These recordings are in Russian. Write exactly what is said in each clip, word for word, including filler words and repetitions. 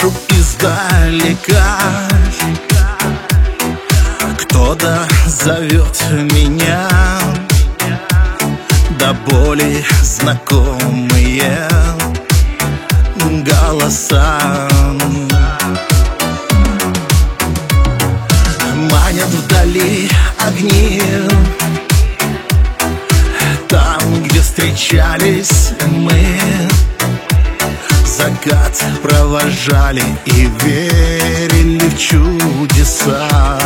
слышу издалека, кто-то зовет меня, до боли знакомые голоса. Манят вдали огни, там, где встречались мы, закат провожали и верили в чудеса.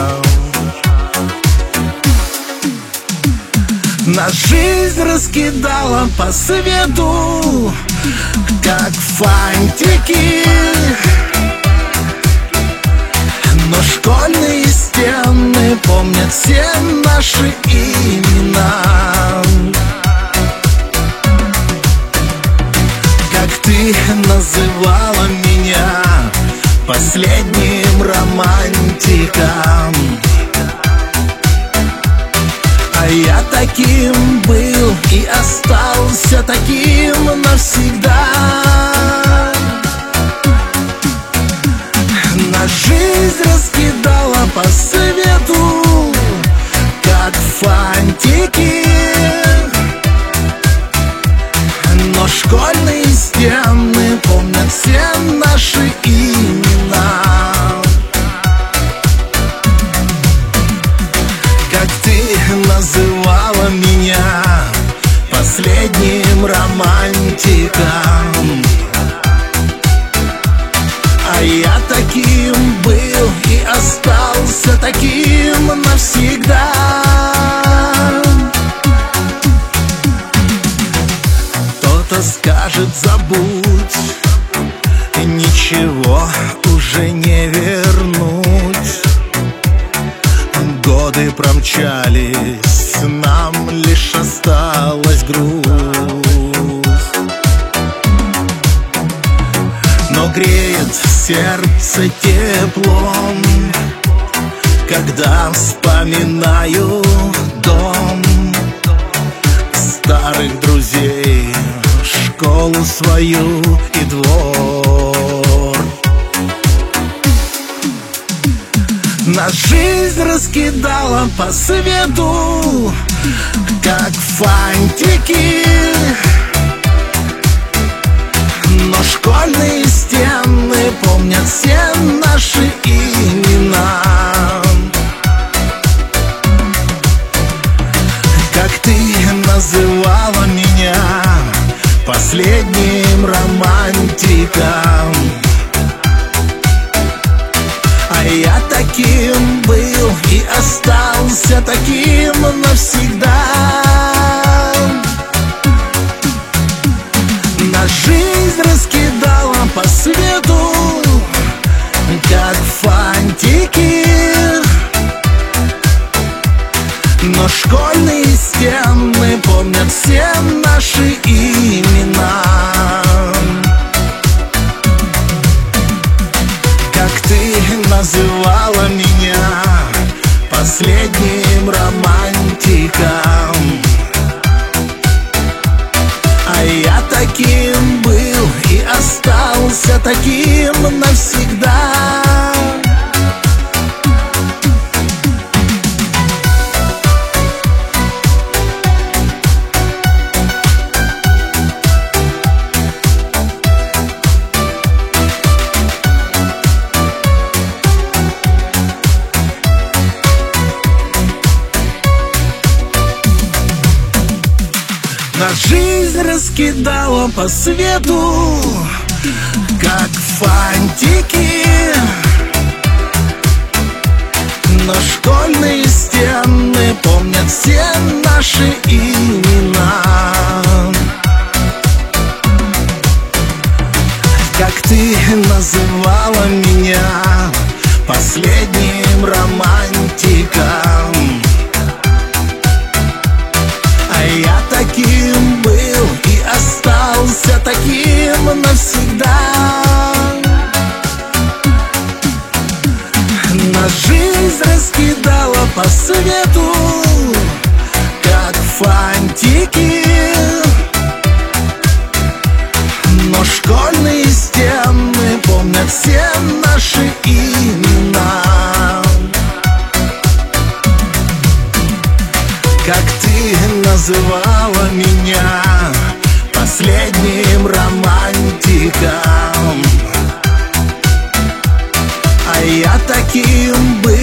Нас жизнь раскидала по свету, как фантики, но школьные стены помнят все наши имена. Как ты называла меня последним романтиком, а я таким был и остался таким навсегда. Нас жизнь раскидала по свету, как фантики, но школьные стены помнят все наши имена. Как ты называла меня последним романтиком, а я таким был и остался таким навсегда. Кто-то скажет: забудь, ничего уже не вернуть. Годы промчались, нам лишь осталась грусть. Но греет сердце теплом, когда вспоминаю дом, старых друзей, школу свою и двор. Нас жизнь раскидала по свету, как фантики, но школьные стены помнят все наши имена. Как ты называла меня последним романтиком, а я таким был и остался таким навсегда. Нас жизнь раскидала по свету, как фантики, но школьные стены помнят все наши имена. Как ты называла меня последним романтиком, а я таким был и остался таким навсегда. Нас жизнь раскидала по свету, как фантики, но школьные стены помнят все наши имена. Как ты называла меня последним романтиком, а я таким был и остался таким навсегда. Нас жизнь раскидала по свету, как фантики, как ты называла меня последним романтиком. А я таким был